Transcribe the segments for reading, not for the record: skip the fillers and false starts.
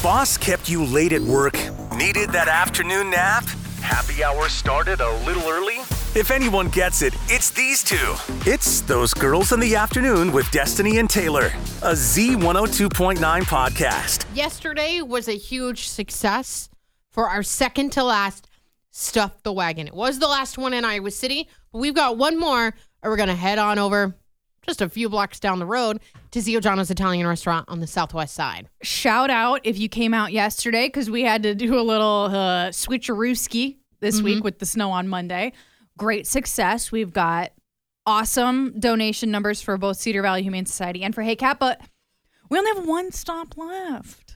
boss kept you late at work? Needed that afternoon nap? Happy hour started a little early? If anyone gets it, it's these two. It's Those Girls in the Afternoon with Destiny and Taylor, a Z102.9 podcast. Yesterday was a huge success for our second to last Stuff the Wagon. It was the last one in Iowa City, but we've got one more, and we're going to head on over just a few blocks down the road to Zio Giano's Italian restaurant on the southwest side. Shout out if you came out yesterday, because we had to do a little switcherooski this week with the snow on Monday. Great success. We've got awesome donation numbers for both Cedar Valley Humane Society and for HACAP, but we only have one stop left.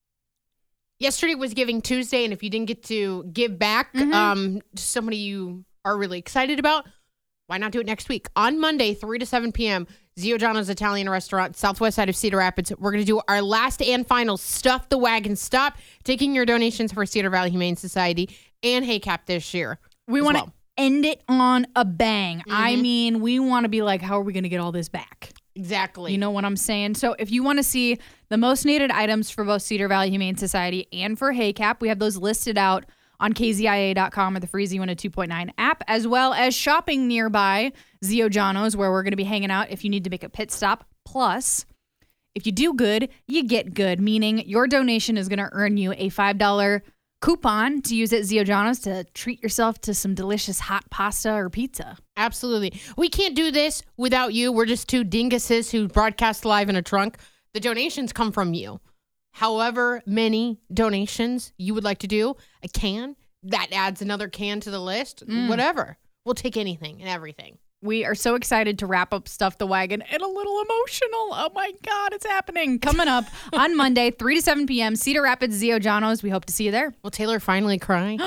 Yesterday was Giving Tuesday, and if you didn't get to give back to somebody you are really excited about, why not do it next week? On Monday, 3 to 7 p.m., Zio Giano's Italian restaurant, southwest side of Cedar Rapids. We're going to do our last and final Stuff the Wagon stop, taking your donations for Cedar Valley Humane Society and HACAP this year. We want to end it on a bang. I mean, we want to be like, how are we going to get all this back? Exactly. You know what I'm saying? So if you want to see the most needed items for both Cedar Valley Humane Society and for HACAP, we have those listed out on kzia.com or the free Z102.9 app, as well as shopping nearby Zio Giano's, where we're going to be hanging out if you need to make a pit stop. Plus, if you do good, you get good, meaning your donation is going to earn you a $5 coupon to use at Zio Giano's to treat yourself to some delicious hot pasta or pizza. Absolutely. We can't do this without you. We're just two dinguses who broadcast live in a trunk. The donations come from you. However many donations you would like to do, a can, that adds another can to the list, whatever. We'll take anything and everything. We are so excited to wrap up Stuff the Wagon and a little emotional. Oh my God, it's happening. Coming up on Monday, 3 to 7 p.m., Cedar Rapids, Zio Giano's. We hope to see you there. Will Taylor finally cry?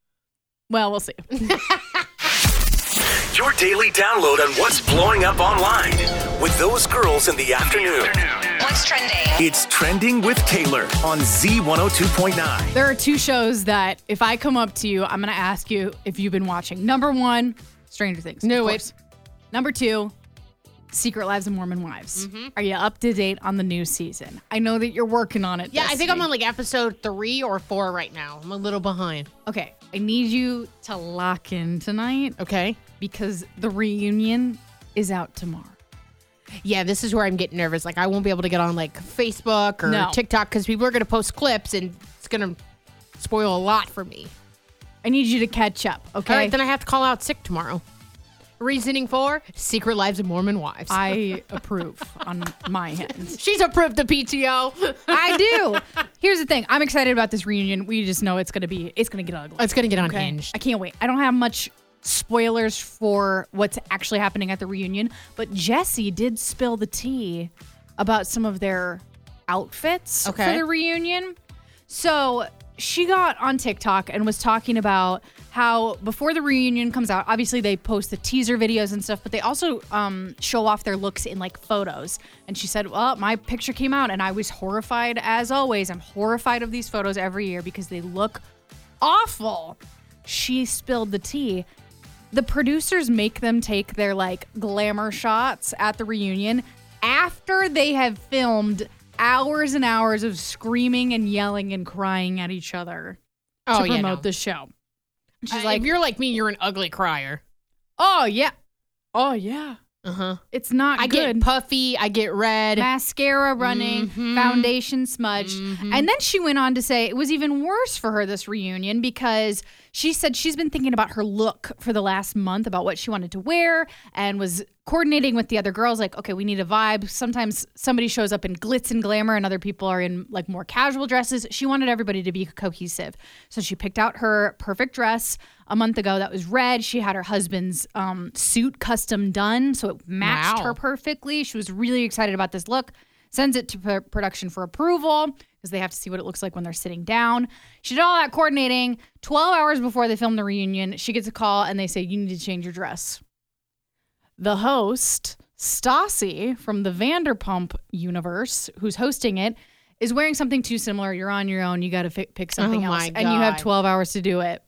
Well, we'll see. Your daily download on what's blowing up online with Those Girls in the Afternoon. What's trending? It's Trending with Taylor on Z102.9. There are two shows that if I come up to you, I'm going to ask you if you've been watching. Number one, Stranger Things. No, of wait. course. Number two, Secret Lives of Mormon Wives. Are you up to date on the new season? I know that you're working on it. Yeah, I think I'm Destiny. on like episode 3 or 4 right now. I'm a little behind. Okay, I need you to lock in tonight Okay. because the reunion is out tomorrow. Yeah, this is where I'm getting nervous. Like, I won't be able to get on like Facebook or No. TikTok because people are going to post clips and it's going to spoil a lot for me. I need you to catch up, okay? All right, then I have to call out sick tomorrow. Reasoning for Secret Lives of Mormon Wives. I approve on my end. She's approved the PTO. I do. Here's the thing. I'm excited about this reunion. We just know it's gonna get ugly. It's going to get Okay? unhinged. I can't wait. I don't have much spoilers for what's actually happening at the reunion, but Jessie did spill the tea about some of their outfits for the reunion. So she got on TikTok and was talking about how before the reunion comes out, obviously they post the teaser videos and stuff, but they also show off their looks in like photos. And she said, well, my picture came out and I was horrified as always. I'm horrified of these photos every year because they look awful. She spilled the tea. The producers make them take their like glamour shots at the reunion after they have filmed hours and hours of screaming and yelling and crying at each other to promote the show. She's like, if you're like me, you're an ugly crier. oh yeah. Oh yeah. Uh-huh. It's not I good. get puffy. I get red. Mascara running, foundation smudged. And then she went on to say it was even worse for her this reunion because she said she's been thinking about her look for the last month, about what she wanted to wear, and was coordinating with the other girls like, okay, we need a vibe. Sometimes somebody shows up in glitz and glamour and other people are in like more casual dresses. She wanted everybody to be cohesive. So she picked out her perfect dress a month ago that was red. She had her husband's suit custom done, so it matched her perfectly. She was really excited about this look. Sends it to production for approval because they have to see what it looks like when they're sitting down. She did all that coordinating. 12 hours before they filmed the reunion, she gets a call and they say, you need to change your dress. The host, Stassi from the Vanderpump universe, who's hosting it, is wearing something too similar. You're on your own. You got to pick something else. And you have 12 hours to do it.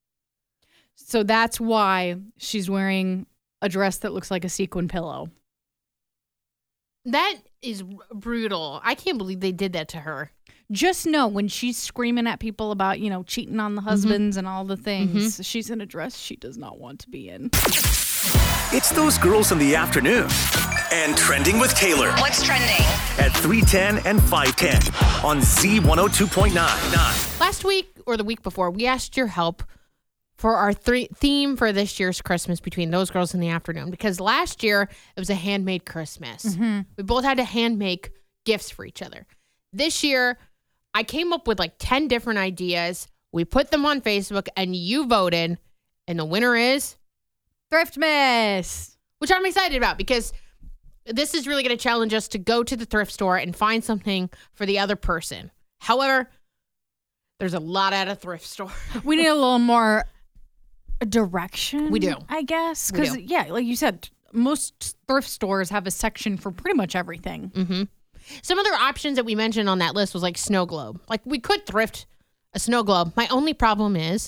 So that's why she's wearing a dress that looks like a sequin pillow. That is brutal. I can't believe they did that to her. just know when she's screaming at people about, cheating on the husbands and all the things, she's in a dress she does not want to be in. It's Those Girls in the Afternoon. And Trending with Taylor. What's trending? At 3:10 and 5:10 on Z102.9. Last week or the week before, we asked your help for our theme for this year's Christmas between Those Girls in the Afternoon. Because last year, it was a handmade Christmas. We both had to hand make gifts for each other. This year, I came up with like 10 different ideas. We put them on Facebook and you voted. And the winner is Thriftmas, which I'm excited about because this is really going to challenge us to go to the thrift store and find something for the other person. However, there's a lot at a thrift store. We need a little more direction. We do. I guess. Because, like you said, most thrift stores have a section for pretty much everything. Mm-hmm. Some other options that we mentioned on that list was like snow globe. Like we could thrift a snow globe. My only problem is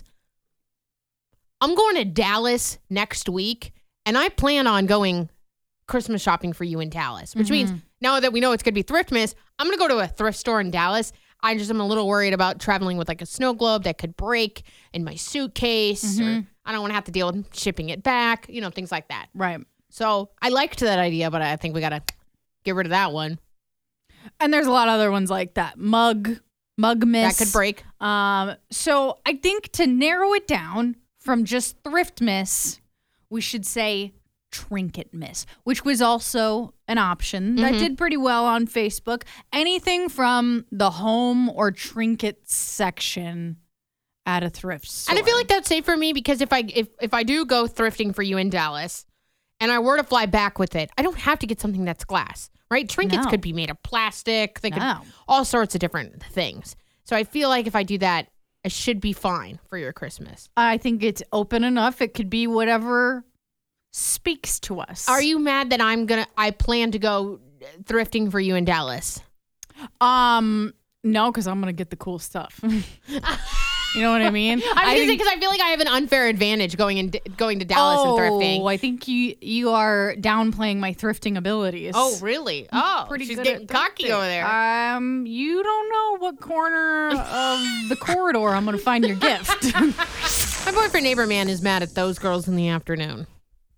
I'm going to Dallas next week, and I plan on going Christmas shopping for you in Dallas, which means now that we know it's going to be Thriftmas, I'm going to go to a thrift store in Dallas. I'm a little worried about traveling with like a snow globe that could break in my suitcase, or I don't want to have to deal with shipping it back, things like that. Right. So I liked that idea, but I think we got to get rid of that one. And there's a lot of other ones like that. Mug miss. That could break. So I think to narrow it down from just Thriftmas, we should say Trinket Miss, which was also an option that did pretty well on Facebook. Anything from the home or trinket section at a thrift store. And I feel like that's safe for me because if I do go thrifting for you in Dallas and I were to fly back with it, I don't have to get something that's glass, right? Trinkets could be made of plastic. They could all sorts of different things. So I feel like if I do that, I should be fine for your Christmas. I think it's open enough. It could be whatever speaks to us. Are you mad that I plan to go thrifting for you in Dallas? No, because I'm gonna get the cool stuff. You know what I mean? Because I feel like I have an unfair advantage going to Dallas and thrifting. Oh, I think you are downplaying my thrifting abilities. Oh, really? Oh, pretty she's good getting at cocky over there. You don't know what corner of the corridor I'm gonna find your gift. My boyfriend neighbor man is mad at Those Girls in the Afternoon.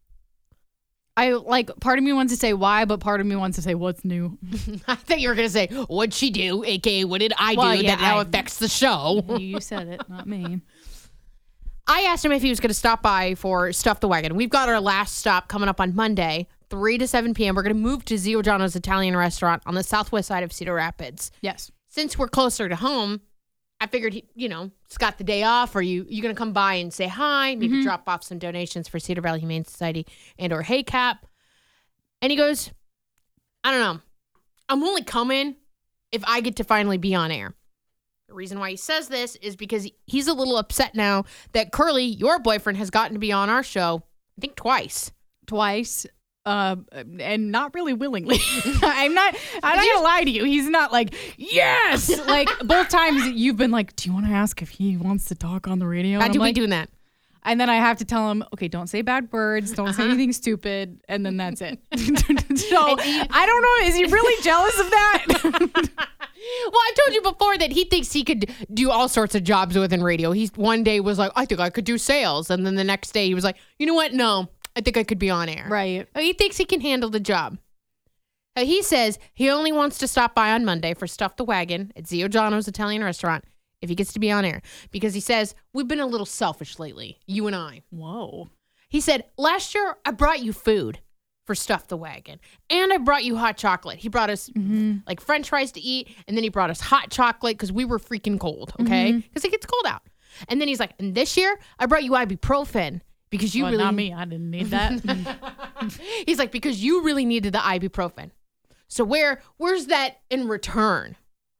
Part of me wants to say why, but part of me wants to say what's new. I thought you were going to say, what'd she do? AKA, what did I do that now affects the show? You said it, not me. I asked him if he was going to stop by for Stuff the Wagon. We've got our last stop coming up on Monday, 3 to 7 p.m. We're going to move to Zio Giano's Italian restaurant on the southwest side of Cedar Rapids. Yes. Since we're closer to home, I figured, he's got the day off. Are you going to come by and say hi? Maybe drop off some donations for Cedar Valley Humane Society and or HACAP. And he goes, I don't know. I'm only coming if I get to finally be on air. The reason why he says this is because he's a little upset now that Curly, your boyfriend, has gotten to be on our show, I think twice. And not really willingly. I'm not gonna lie to you. He's not like, yes. Like both times you've been like, do you want to ask if he wants to talk on the radio? I do be doing that. And then I have to tell him, okay, don't say bad words, don't say anything stupid, and then that's it. So I don't know. Is he really jealous of that? Well, I've told you before that he thinks he could do all sorts of jobs within radio. He one day was like, I think I could do sales. And then the next day he was like, you know what? No, I think I could be on air. Right. He thinks he can handle the job. He says he only wants to stop by on Monday for Stuff the Wagon at Zio Giano's Italian restaurant if he gets to be on air. Because he says, we've been a little selfish lately, you and I. Whoa. He said, last year I brought you food for Stuff the Wagon. And I brought you hot chocolate. He brought us like French fries to eat. And then he brought us hot chocolate because we were freaking cold, okay? Because it gets cold out. And then he's like, and this year I brought you ibuprofen. Because you really... Not me. I didn't need that. He's like, because you really needed the ibuprofen. So where's that in return?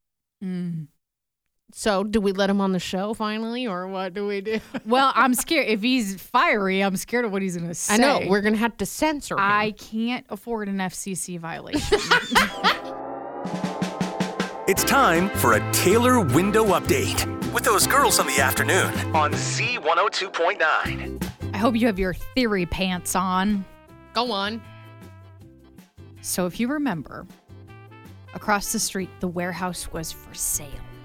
So do we let him on the show finally, or what do we do? Well, I'm scared. If he's fiery, I'm scared of what he's going to say. I know. We're going to have to censor him. I can't afford an FCC violation. It's time for a Taylor window update with Those Girls in the Afternoon on Z102.9. I hope you have your theory pants on. Go on. So if you remember, across the street, the warehouse was for sale.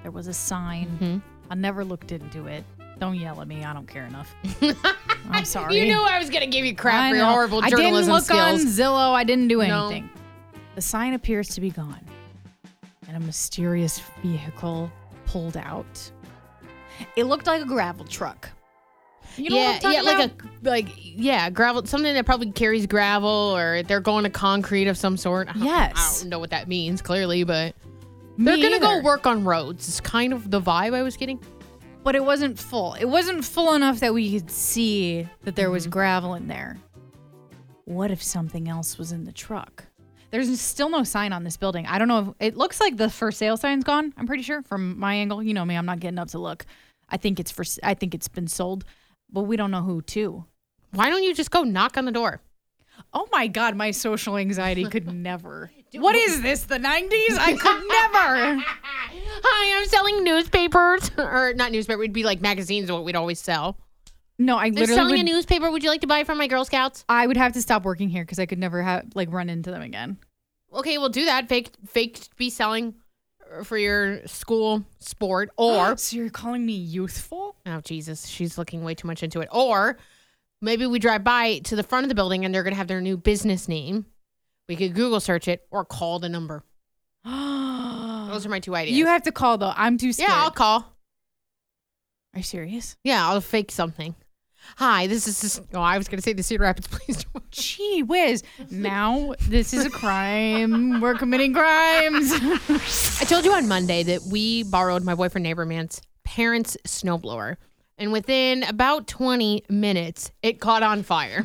there was a sign. Mm-hmm. I never looked into it. Don't yell at me. I don't care enough. I'm sorry. You knew I was going to give you crap for your know. horrible journalism skills. I didn't look on Zillow. I didn't do No. anything. The sign appears to be gone. And a mysterious vehicle pulled out. It looked like a gravel truck. You know what I'm talking about? gravel, something that probably carries gravel, or they're going to concrete of some sort. Yes. I don't know what that means clearly, but they're going to go work on roads. It's kind of the vibe I was getting. But it wasn't full. It wasn't full enough that we could see that there was gravel in there. What if something else was in the truck? There's still no sign on this building. I don't know if it looks like the for sale sign's gone. I'm pretty sure from my angle. You know me, I'm not getting up to look. I think it's been sold, but we don't know who to. Why don't you just go knock on the door? Oh my God, my social anxiety could never. What is this, the 90s? I could never. Hi, I'm selling newspapers. Or not newspaper, it'd be like magazines, what we'd always sell. No, I They're literally selling a newspaper. Would you like to buy from my Girl Scouts? I would have to stop working here because I could never run into them again. Okay, we'll do that. Fake be selling for your school sport, or So you're calling me youthful? oh Jesus, she's looking way too much into it. Or maybe we drive by to the front of the building and they're gonna have their new business name. We could Google search it or call the number. Those are my two ideas. You have to call though. I'm too scared. Yeah, I'll call. Are you serious? Yeah, I'll fake something. Hi, this is. Oh, I was gonna say the Cedar Rapids Police Department. Gee whiz. Now this is a crime. We're committing crimes. I told you on Monday that we borrowed my boyfriend neighbor man's parents' snowblower. And within about 20 minutes, it caught on fire.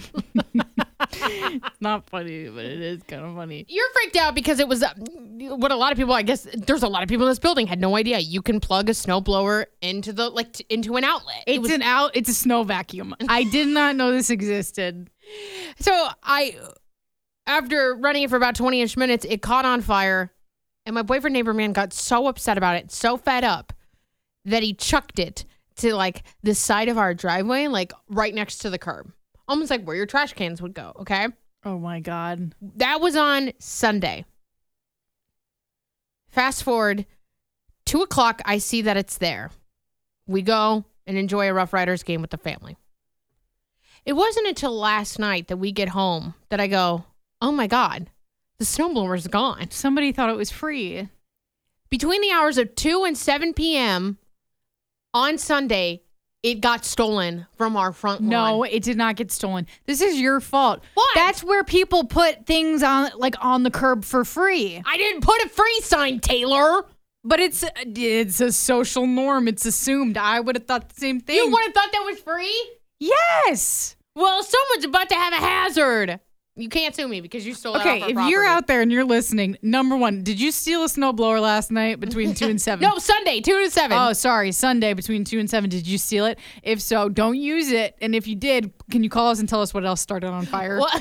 It's not funny, but it is kind of funny. You're freaked out because it was what a lot of people, I guess, there's a lot of people in this building had no idea. You can plug a snowblower into the into an outlet. It's a snow vacuum. I did not know this existed. So after running it for about 20-ish minutes, it caught on fire. And my boyfriend neighbor man got so upset about it, so fed up, that he chucked it to like the side of our driveway, like right next to the curb. Almost like where your trash cans would go, okay? Oh my God. That was on Sunday. Fast forward, 2:00, I see that it's there. We go and enjoy a Rough Riders game with the family. It wasn't until last night that we get home that I go, oh my God, the snowblower's gone. Somebody thought it was free. Between the hours of 2 and 7 p.m. on Sunday, it got stolen from our front lawn. No, it did not get stolen. This is your fault. What? That's where people put things on the curb for free. I didn't put a free sign, Taylor. But it's a social norm. It's assumed. I would have thought the same thing. You would have thought that was free? Yes. Well, someone's about to have a hazard. You can't sue me because you stole it off our Okay, if property. you're out there and you're listening, number one, did you steal a snowblower last night between 2 and 7? No, Sunday, 2 to 7. Oh, sorry. Sunday between 2 and 7. Did you steal it? If so, don't use it. And if you did, can you call us and tell us what else started on fire? What?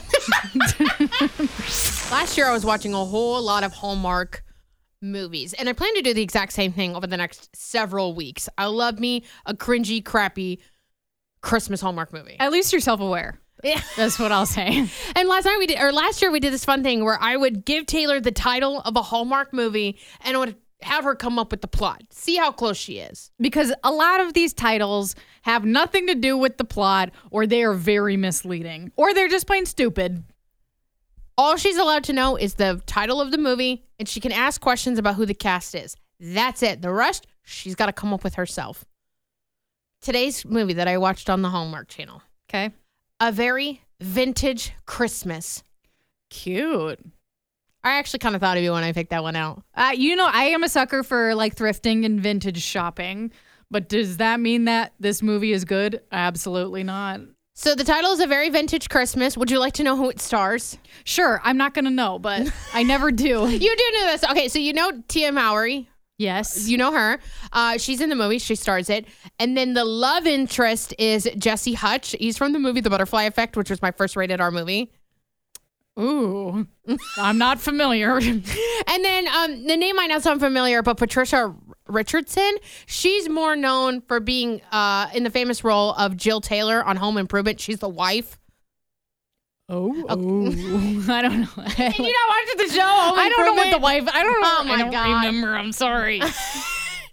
Last year, I was watching a whole lot of Hallmark movies, and I plan to do the exact same thing over the next several weeks. I love me a cringy, crappy Christmas Hallmark movie. At least you're self-aware. Yeah. That's what I'll say. And last year we did this fun thing where I would give Taylor the title of a Hallmark movie and I would have her come up with the plot. See how close she is. Because a lot of these titles have nothing to do with the plot, or they are very misleading, or they're just plain stupid. All she's allowed to know is the title of the movie, and she can ask questions about who the cast is. That's it. The rest, she's got to come up with herself. Today's movie that I watched on the Hallmark Channel. Okay. A Very Vintage Christmas. Cute. I actually kind of thought of you when I picked that one out. I am a sucker for like thrifting and vintage shopping, but does that mean that this movie is good? Absolutely not. So the title is A Very Vintage Christmas. Would you like to know who it stars? Sure, I'm not going to know, but I never do. You do know this. Okay, so you know Tia Mowry. Yes. You know her. She's in the movie. She stars it. And then the love interest is Jesse Hutch. He's from the movie The Butterfly Effect, which was my first rated R movie. Ooh, I'm not familiar. And then the name might not sound familiar, but Patricia Richardson, she's more known for being in the famous role of Jill Taylor on Home Improvement. She's the wife. Oh, I don't know. And you not watching the show? Home I don't know what Improvement? the wife. I don't know. Oh my I don't God. remember. I'm sorry.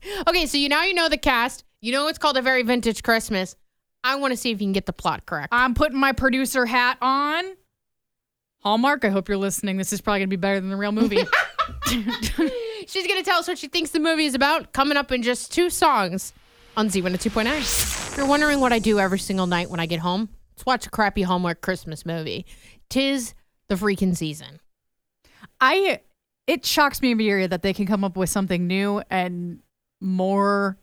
Okay, so now you know the cast. You know it's called A Very Vintage Christmas. I want to see if you can get the plot correct. I'm putting my producer hat on. Hallmark, I hope you're listening. This is probably going to be better than the real movie. She's going to tell us what she thinks the movie is about, coming up in just 2 songs on Z102.9. If you're wondering what I do every single night when I get home, let's watch a crappy Hallmark Christmas movie. 'Tis the freaking season. It shocks me every year that they can come up with something new and more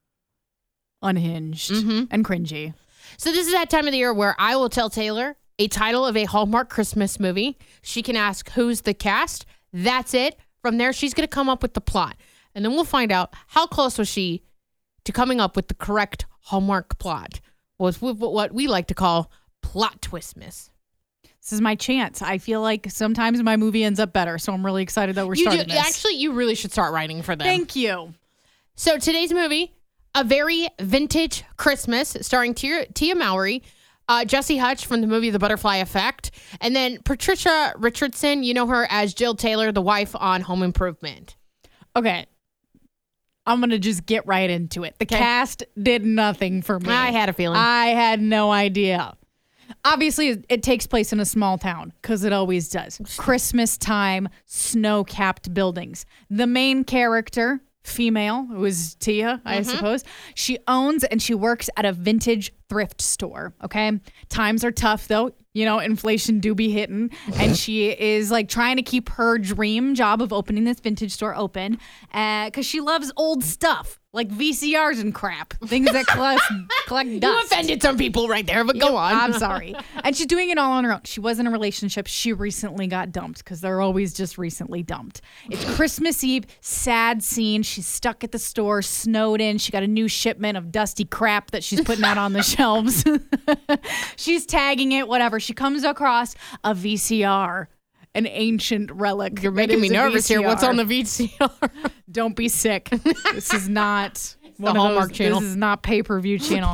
unhinged and cringy. So this is that time of the year where I will tell Taylor a title of a Hallmark Christmas movie. She can ask who's the cast. That's it. From there, she's going to come up with the plot. And then we'll find out how close was she to coming up with the correct Hallmark plot. Was what we like to call plot twistmas. This is my chance. I feel like sometimes my movie ends up better, so I'm really excited that we're starting this. Actually, you really should start writing for them. Thank you. So today's movie, A Very Vintage Christmas, starring Tia Mowry, Jesse Hutch from the movie The Butterfly Effect, and then Patricia Richardson. You know her as Jill Taylor, the wife on Home Improvement. Okay. I'm going to just get right into it. The cast did nothing for me. I had a feeling. I had no idea. Obviously, it takes place in a small town because it always does. Christmas time, snow-capped buildings. The main character, female, was Tia, I suppose. She owns and she works at a vintage thrift store, okay? Times are tough, though. You know, inflation do be hitting. And she is like trying to keep her dream job of opening this vintage store open because she loves old stuff like VCRs and crap, things that collect dust. You offended some people right there, but go on. I'm sorry. And she's doing it all on her own. She was in a relationship. She recently got dumped because they're always just recently dumped. It's Christmas Eve, sad scene. She's stuck at the store, snowed in. She got a new shipment of dusty crap that she's putting out on the shelves. She's tagging it, whatever. She comes across a VCR, an ancient relic. You're making me nervous here. What's on the VCR? Don't be sick. This is not one of Hallmark channel. This is not pay-per-view channel.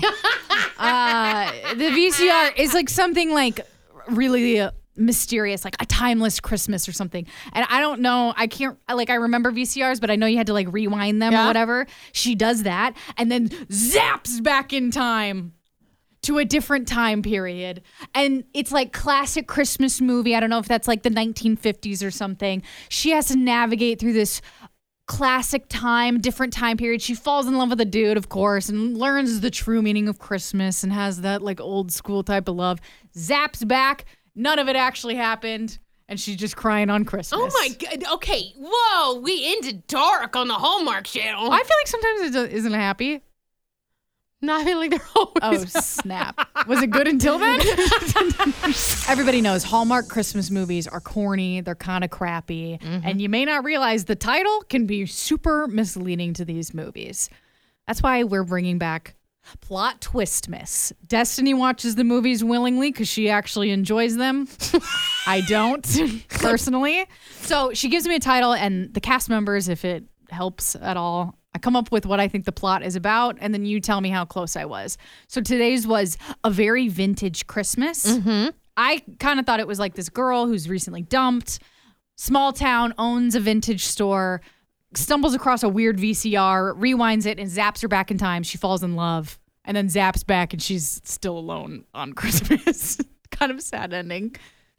The VCR is like something like really mysterious, like a timeless Christmas or something. And I don't know. I remember VCRs, but I know you had to like rewind them or whatever. She does that and then zaps back in time to a different time period. And it's like classic Christmas movie. I don't know if that's like the 1950s or something. She has to navigate through this classic time, different time period. She falls in love with a dude, of course, and learns the true meaning of Christmas and has that like old school type of love. Zaps back. None of it actually happened. And she's just crying on Christmas. Oh my God. Okay. Whoa. We ended dark on the Hallmark channel. I feel like sometimes it isn't happy. No, I feel like they're always. Oh, snap. Was it good until then? Everybody knows Hallmark Christmas movies are corny. They're kind of crappy. And you may not realize the title can be super misleading to these movies. That's why we're bringing back Plot Twistmas. Destiny watches the movies willingly because she actually enjoys them. I don't, personally. So she gives me a title and the cast members, if it helps at all, I come up with what I think the plot is about, and then you tell me how close I was. So today's was A Very Vintage Christmas. I kind of thought it was like this girl who's recently dumped, small town, owns a vintage store, stumbles across a weird VCR, rewinds it, and zaps her back in time. She falls in love, and then zaps back, and she's still alone on Christmas. Kind of sad ending.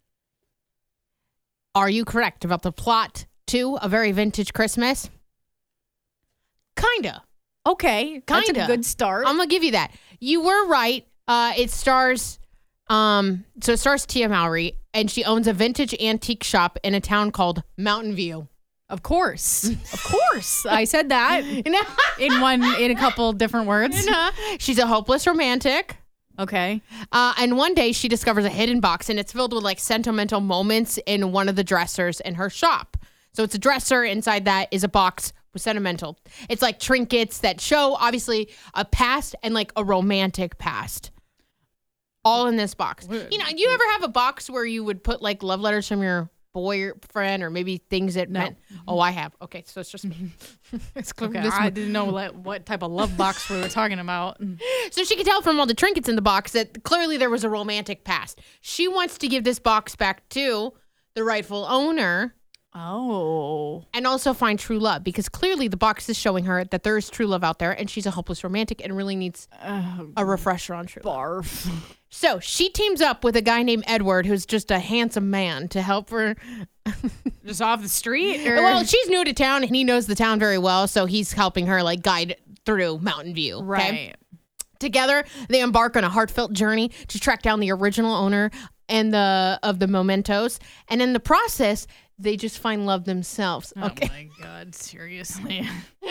Are you correct about the plot to A Very Vintage Christmas? Kinda. Okay. That's a good start. I'm going to give you that. You were right. It stars Tia Mowry, and she owns a vintage antique shop in a town called Mountain View. Of course. Of course. I said that in a couple different words. She's a hopeless romantic. Okay. And one day she discovers a hidden box, and it's filled with like sentimental moments in one of the dressers in her shop. So it's a dresser. Inside that is a box with sentimental. It's like trinkets that show obviously a past and like a romantic past. All in this box. You know, you ever have a box where you would put like love letters from your boyfriend or maybe things that meant. Oh, I have. Okay, so it's just me. It's okay, I didn't know what type of love box we were talking about. So she could tell from all the trinkets in the box that clearly there was a romantic past. She wants to give this box back to the rightful owner. Oh. And also find true love, because clearly the box is showing her that there is true love out there and she's a hopeless romantic and really needs a refresher on true love. Barf. So she teams up with a guy named Edward, who's just a handsome man, to help her. Just off the street? Or? Well, she's new to town and he knows the town very well, so he's helping her like guide through Mountain View. Okay? Right. Together, they embark on a heartfelt journey to track down the original owner and of the mementos, and in the process, they just find love themselves. Okay. Oh my God, seriously.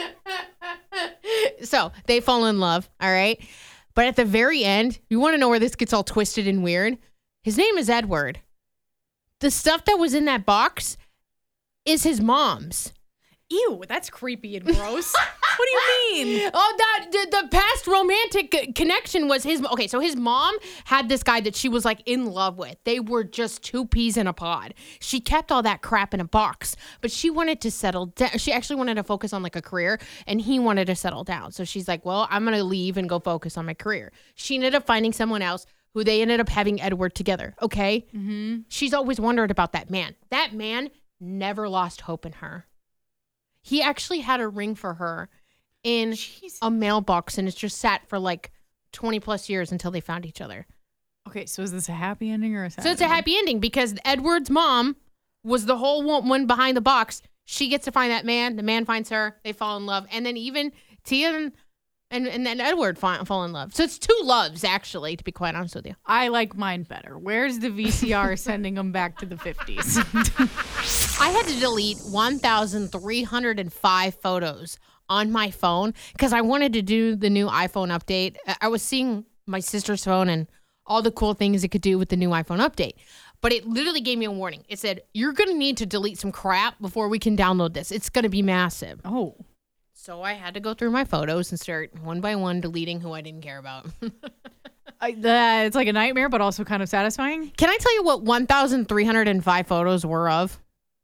So they fall in love, all right? But at the very end, you want to know where this gets all twisted and weird? His name is Edward. The stuff that was in that box is his mom's. Ew, that's creepy and gross. What do you mean? Oh, the past romantic connection was his. Okay, so his mom had this guy that she was like in love with. They were just two peas in a pod. She kept all that crap in a box, but she wanted to settle down. She actually wanted to focus on like a career, and he wanted to settle down. So she's like, well, I'm going to leave and go focus on my career. She ended up finding someone else who they ended up having Edward together. Okay. Mm-hmm. She's always wondered about that man. That man never lost hope in her. He actually had a ring for her in a mailbox, and it's just sat for like 20 plus years until they found each other. Okay, so is this a happy ending or a sad So it's a happy ending because Edward's mom was the whole one behind the box. She gets to find that man. The man finds her. They fall in love. And then even Tia and then Edward fall in love. So it's two loves, actually, to be quite honest with you. I like mine better. Where's the VCR sending them back to the 50s? I had to delete 1,305 photos on my phone because I wanted to do the new iPhone update. I was seeing my sister's phone and all the cool things it could do with the new iPhone update. But it literally gave me a warning. It said, you're going to need to delete some crap before we can download this. It's going to be massive. Oh. So I had to go through my photos and start one by one deleting who I didn't care about. It's like a nightmare, but also kind of satisfying. Can I tell you what 1,305 photos were of?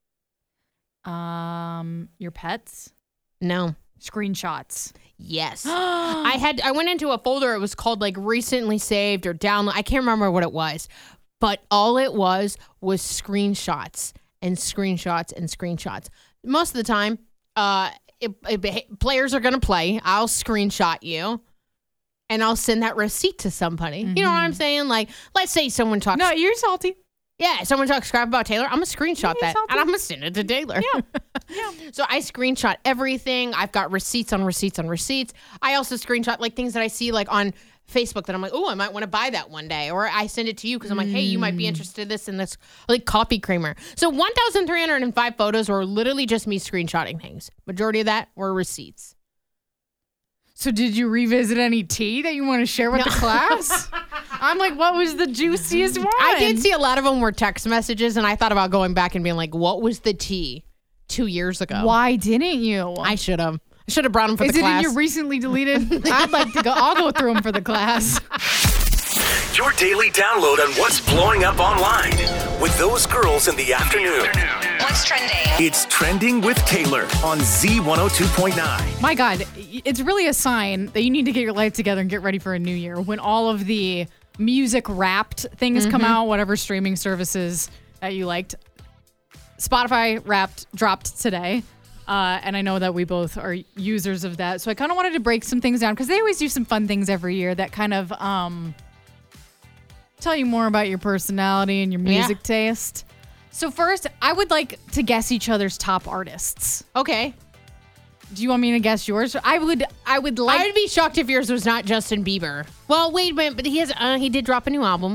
Your pets? No. Screenshots. Yes. I went into a folder. It was called like recently saved or download. I can't remember what it was, but all it was screenshots and screenshots and screenshots. Most of the time, players are going to play. I'll screenshot you and I'll send that receipt to somebody. Mm-hmm. You know what I'm saying? Like, let's say someone talks. No, you're salty. Yeah, someone talks crap about Taylor. I'm going to screenshot that and I'm going to send it to Taylor. Yeah. So I screenshot everything. I've got receipts on receipts on receipts. I also screenshot like things that I see like on Facebook that I'm like, oh, I might want to buy that one day. Or I send it to you because I'm like, hey, you might be interested in this and this, like coffee creamer. So 1,305 photos were literally just me screenshotting things. Majority of that were receipts. So did you revisit any tea that you want to share with the class? I'm like, what was the juiciest one? I did see a lot of them were text messages, and I thought about going back and being like, what was the tea 2 years ago? Why didn't you? I should have. I should have brought them for the class. Is it in your recently deleted? I'd like to go. I'll go through them for the class. Your daily download on what's blowing up online with those girls in the afternoon. What's trending? It's Trending with Taylor on Z102.9. My God, it's really a sign that you need to get your life together and get ready for a new year when all of the music wrapped things come out, whatever streaming services that you liked. Spotify Wrapped dropped today. And I know that we both are users of that. So I kind of wanted to break some things down because they always do some fun things every year that kind of tell you more about your personality and your music taste. So first, I would like to guess each other's top artists. Okay. Do you want me to guess yours? I would be shocked if yours was not Justin Bieber. Well, wait a minute, but he did drop a new album.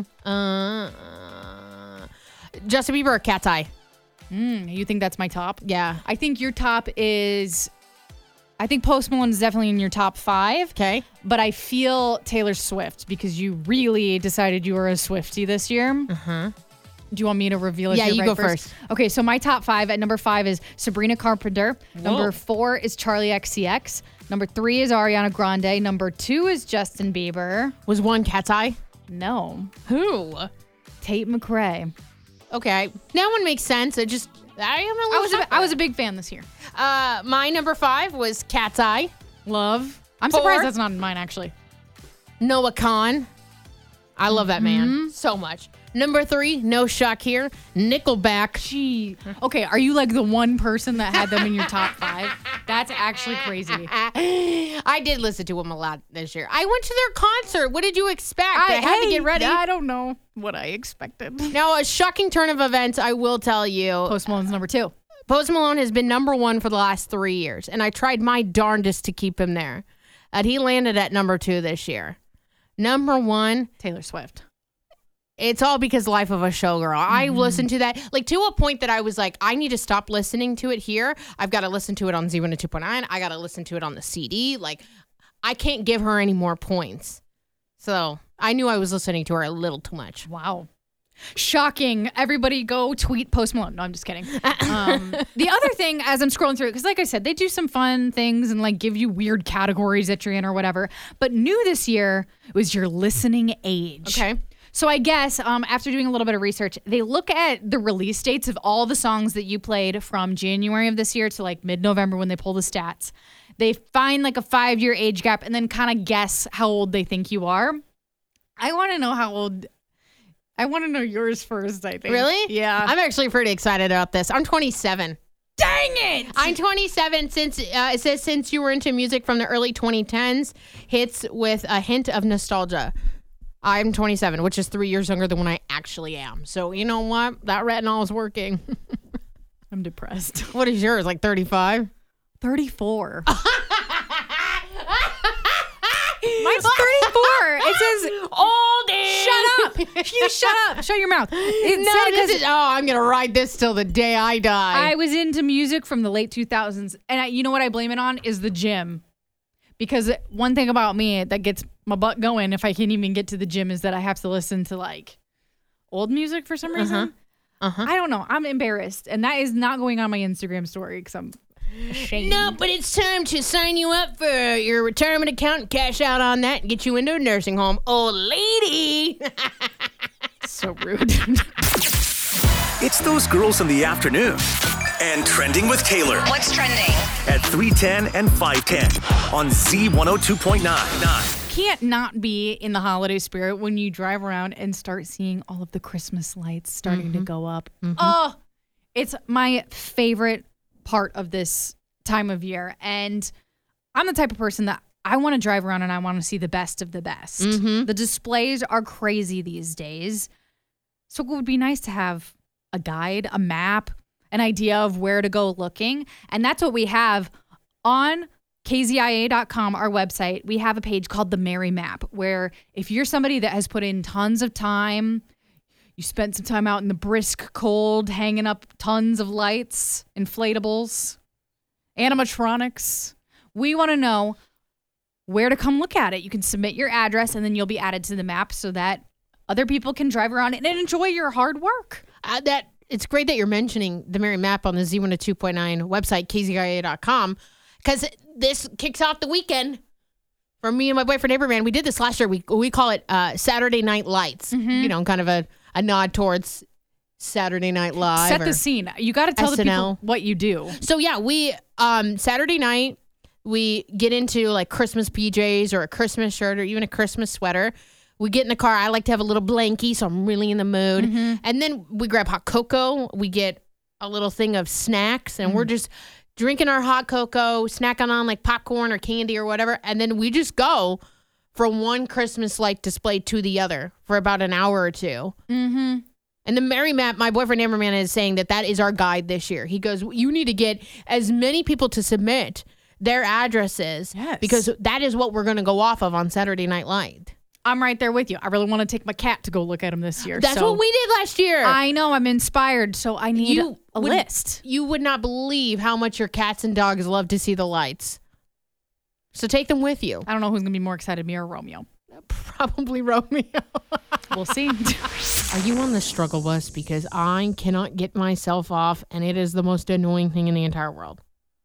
Justin Bieber or Cat's Eye? You think that's my top? Yeah. I think your top is... I think Post Malone is definitely in your top 5. Okay. But I feel Taylor Swift because you really decided you were a Swiftie this year. Uh-huh. Do you want me to reveal it? Yeah, you go first. Okay, so my top 5 at number 5 is Sabrina Carpenter. Whoa. Number 4 is Charli XCX. Number 3 is Ariana Grande. Number 2 is Justin Bieber. Was one Cat's Eye? No. Who? Tate McRae. Okay. That one makes sense. I was a big fan this year. My number 5 was Cat's Eye. Love. I'm surprised that's not mine, actually. Noah Kahan. I love that man so much. Number 3, no shock here, Nickelback. Gee. Okay, are you like the one person that had them in your top 5? That's actually crazy. I did listen to them a lot this year. I went to their concert. What did you expect? I had to get ready. I don't know what I expected. Now, a shocking turn of events, I will tell you. Post Malone's number 2. Post Malone has been number 1 for the last 3 years, and I tried my darndest to keep him there. And he landed at number 2 this year. Number 1, Taylor Swift. It's all because Life of a Showgirl. I listened to that like to a point that I was like, I need to stop listening to it here. I've got to listen to it on Z102.9. I got to listen to it on the CD. Like, I can't give her any more points. So I knew I was listening to her a little too much. Wow. Shocking. Everybody go tweet Post Malone. No, I'm just kidding. The other thing, as I'm scrolling through, because like I said, they do some fun things and like give you weird categories that you're in or whatever. But new this year was your listening age. Okay. So I guess after doing a little bit of research, they look at the release dates of all the songs that you played from January of this year to like mid-November when they pull the stats. They find like a 5-year age gap and then kind of guess how old they think you are. I want to know how old. I want to know yours first, I think. Really? Yeah. I'm actually pretty excited about this. I'm 27. Dang it! I'm 27 since it says since you were into music from the early 2010s, hits with a hint of nostalgia. I'm 27, which is 3 years younger than when I actually am. So you know what? That retinol is working. I'm depressed. What is yours? Like 35? 34. Mine's 34. It says old. Shut up. You shut up. Shut your mouth. I'm going to ride this till the day I die. I was into music from the late 2000s. And you know what I blame it on is the gym. Because one thing about me that gets my butt going if I can't even get to the gym is that I have to listen to like old music for some reason. I don't know. I'm embarrassed. And that is not going on my Instagram story because I'm ashamed. No, but it's time to sign you up for your retirement account and cash out on that and get you into a nursing home. Old lady. So rude. It's those girls in the afternoon. And Trending with Taylor. What's trending? At 3:10 and 5:10 on Z102.9. Can't not be in the holiday spirit when you drive around and start seeing all of the Christmas lights starting to go up. Oh, it's my favorite part of this time of year. And I'm the type of person that I want to drive around and I want to see the best of the best. The displays are crazy these days. So it would be nice to have a guide, a map, an idea of where to go looking. And that's what we have on KZIA.com, our website. We have a page called the Merry Map, where if you're somebody that has put in tons of time, you spent some time out in the brisk cold, hanging up tons of lights, inflatables, animatronics, we want to know where to come look at it. You can submit your address and then you'll be added to the map so that other people can drive around and enjoy your hard work. It's great that you're mentioning the Merry Map on the Z102.9 website, KZIA.com, because this kicks off the weekend for me and my boyfriend Abraham. We did this last year. We call it Saturday Night Lights, you know, kind of a nod towards Saturday Night Live. Set the scene. You got to tell SNL. the people what you do. So yeah, we Saturday night, we get into like Christmas PJs or a Christmas shirt or even a Christmas sweater. We get in the car. I like to have a little blankie, so I'm really in the mood. And then we grab hot cocoa. We get a little thing of snacks, and we're just drinking our hot cocoa, snacking on like popcorn or candy or whatever. And then we just go from one Christmas light display to the other for about an hour or two. And the Merry Map, my boyfriend Amberman is saying that is our guide this year. He goes, you need to get as many people to submit their addresses because that is what we're going to go off of on Saturday Night Live. I'm right there with you. I really want to take my cat to go look at him this year. That's what we did last year. I know. I'm inspired, so I need a list. You would not believe how much your cats and dogs love to see the lights. So take them with you. I don't know who's going to be more excited, me or Romeo. Probably Romeo. We'll see. Are you on the struggle bus? Because I cannot get myself off, and it is the most annoying thing in the entire world.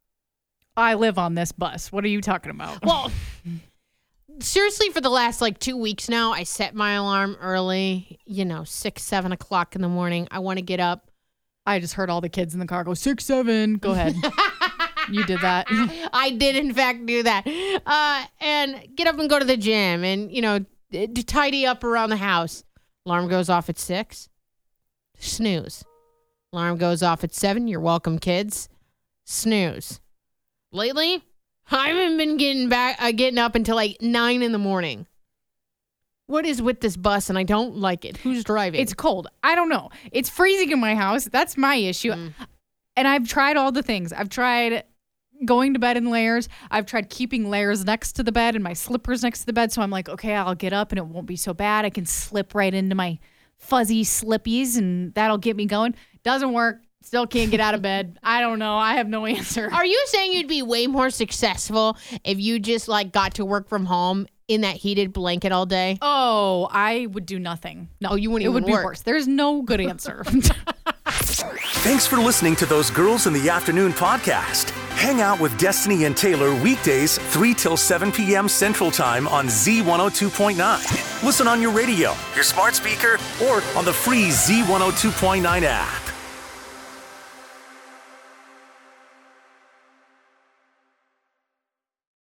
I live on this bus. What are you talking about? Well, seriously, for the last 2 weeks now, I set my alarm early, 6, 7 o'clock in the morning. I want to get up. I just heard all the kids in the car go, 6, 7. Go ahead. You did that. I did, in fact, do that. And get up and go to the gym and, tidy up around the house. Alarm goes off at 6. Snooze. Alarm goes off at 7. You're welcome, kids. Snooze. Lately, I haven't been getting up until like 9 in the morning. What is with this bus? And I don't like it. Who's driving? It's cold. I don't know. It's freezing in my house. That's my issue. And I've tried all the things. I've tried going to bed in layers. I've tried keeping layers next to the bed and my slippers next to the bed. So I'm like, okay, I'll get up and it won't be so bad. I can slip right into my fuzzy slippies and that'll get me going. Doesn't work. Still can't get out of bed. I don't know. I have no answer. Are you saying you'd be way more successful if you just like got to work from home in that heated blanket all day? Oh, I would do nothing. No, you wouldn't it even would work. be worse. There's no good answer. Thanks for listening to Those Girls in the Afternoon podcast. Hang out with Destiny and Taylor weekdays 3 till 7 p.m. Central Time on Z102.9. Listen on your radio, your smart speaker, or on the free Z102.9 app.